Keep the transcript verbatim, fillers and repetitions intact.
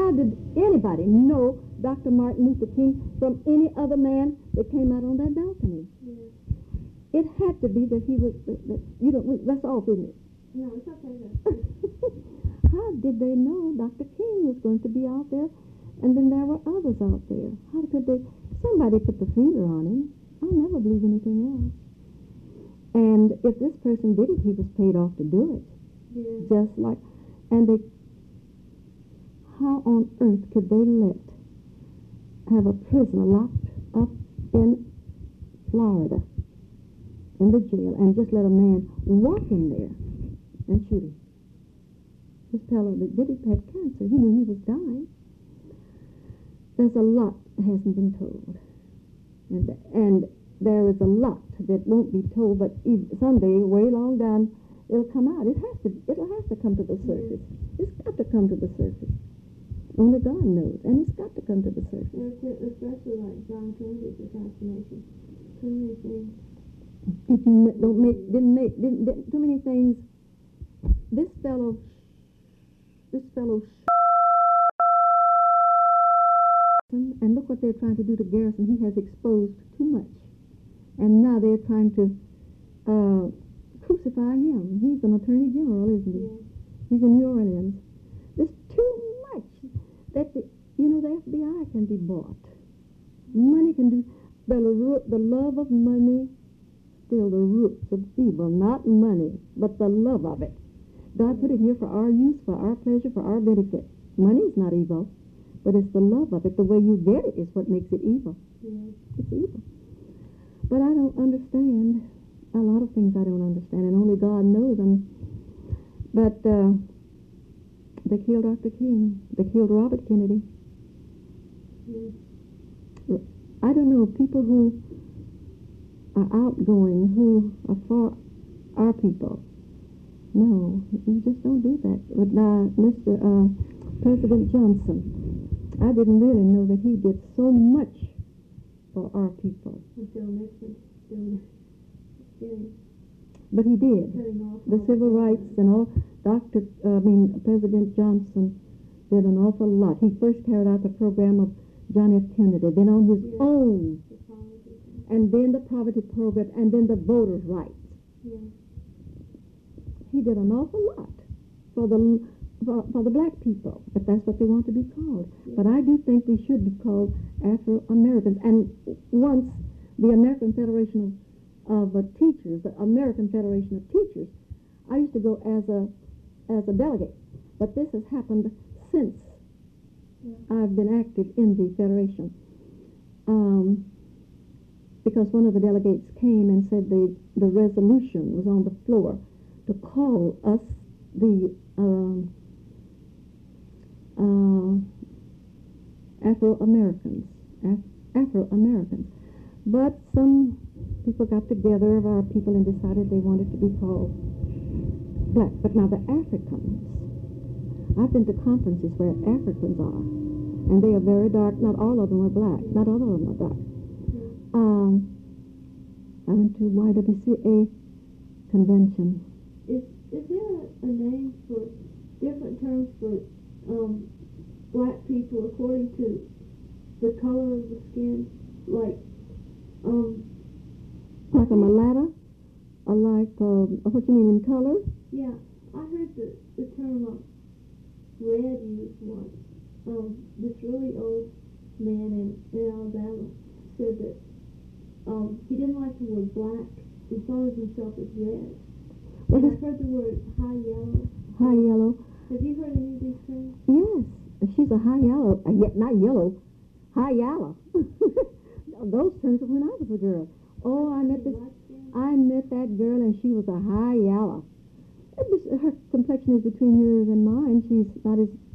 How did anybody know Doctor Martin Luther King from any other man that came out on that balcony? Yes. It had to be that he was, that, that, you don't, that's off, isn't it? No, it's okay. How did they know Doctor King was going to be out there? And then there were others out there. How could they? Somebody put the finger on him. I'll never believe anything else. And if this person did it, he was paid off to do it. Yes. Just like, and they, how on earth could they let, have a prisoner locked up in Florida, in the jail, and just let a man walk in there and shoot him? This fellow that did it had cancer. He knew he was dying. There's a lot that hasn't been told. And, and there is a lot that won't be told, but someday, way long down, it'll come out. It has to, it'll have to come to the surface. It's got to come to the surface. Only God knows, and it's got to come to the surface. Especially like John Kennedy's assassination. Too many things. Did you don't make didn't make didn't, didn't too many things. This fellow, this fellow, and look what they're trying to do to Garrison. He has exposed too much, and now they're trying to uh, crucify him. He's an attorney general, isn't he? Yeah. He's in New Orleans. There's too much that the, you know, the F B I can be bought. Money can do the the love of money. Still the roots of evil, not money, but the love of it. God put it here for our use, for our pleasure, for our benefit. Money is not evil, but it's the love of it. The way you get it is what makes it evil. Yes. It's evil. But I don't understand a lot of things. I don't understand, and only God knows them. But uh, they killed Doctor King. They killed Robert Kennedy. Yes. I don't know, people who are outgoing, who are for our people. No, you just don't do that. But now, Mister Uh, President Johnson, I didn't really know that he did so much for our people. Until Nixon, still getting, But he did. cutting off The all civil the- rights and all. Doctor, uh, I mean, President Johnson did an awful lot. He first carried out the program of John F. Kennedy, then on his Yes. own, the politics. and then the poverty program, and then the voters' rights. Yes. He did an awful lot for the for, for the black people, if that's what they want to be called. Yes. But I do think we should be called Afro-Americans. And once the American Federation of, of uh, Teachers, the American Federation of Teachers, I used to go as a as a delegate. But this has happened since Yeah. I've been active in the Federation. Um, because one of the delegates came and said the, the resolution was on the floor to call us the um, uh, Afro-Americans, Af- Afro-Americans. But some people got together of our people and decided they wanted to be called black. But now the Africans, I've been to conferences where Africans are, and they are very dark. Not all of them are black. Not all of them are dark. Um, I went to Y W C A convention. Is is there a name for different terms for um, black people according to the color of the skin? Like, um, Like a mulatto? Or like, um, what you mean in color? yeah, I heard the, the term of red used once. Um, this really old man in, in Alabama said that um, he didn't like the word black. He thought of himself as red. What And is I've heard the word high yellow. high yellow? Have you heard any of these terms? Yes, she's a high yellow. Uh, yet not yellow, high yellow. Those terms were when I was a girl. Oh, I met this. Light skin? I met that girl, and she was a high yellow. It was, her complexion is between yours and mine. She's not as